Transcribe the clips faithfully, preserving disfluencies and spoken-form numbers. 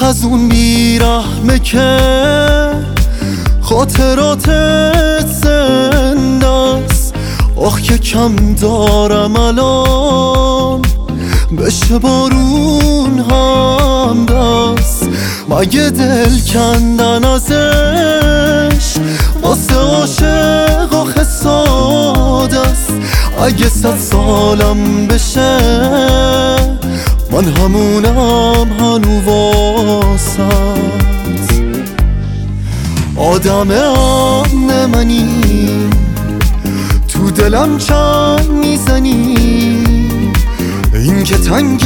از اون بیرحمه که خاطراتت زنده است. آخ که کم دارم الان بشه بارون هم دست. مگه دل کندن ازش واسه عاشق آخه ساده است. اگه صد سالم بشه من همونم هنو واسط. آدم آن منی تو دلم چند میزنی، این که تنگ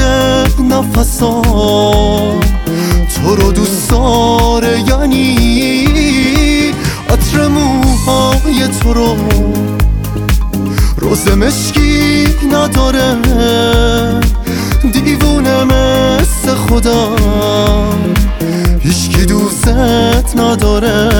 نفسام تو رو دوست داره. یعنی عطر موهای تو رو روز مشکی نداره. دیوونه مثل خودم هیچکی دوست نداره.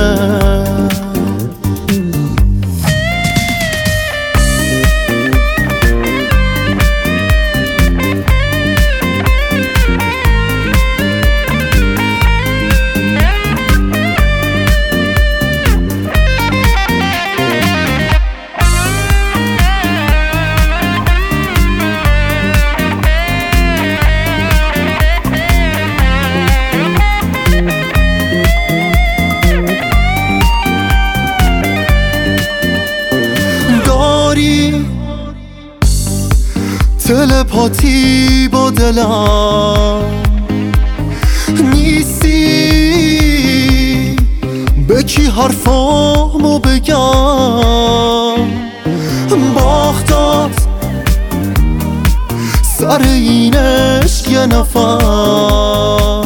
تلپاتی با دلم نیستی، به کی حرفامو بگم؟ باختت سر این عشق یه نفر.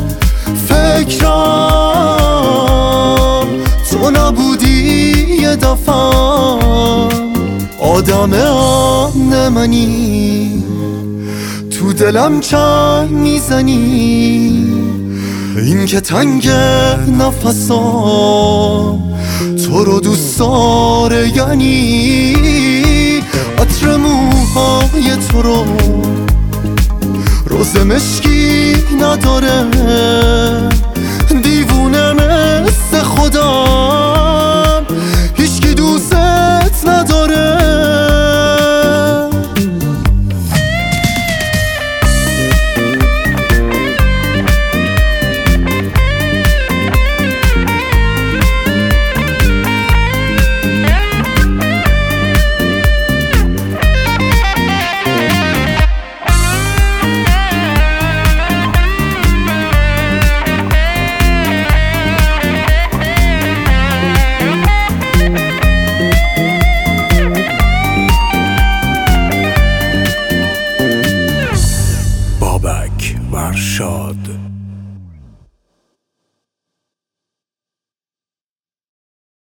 فکرم تو نبودی یه دفعه. آدم آن منی تو دلم چنگ میزنی، این که تنگ نفسام تو رو دوست داره. یعنی عطر موهای تو رو روز مشکی نداره.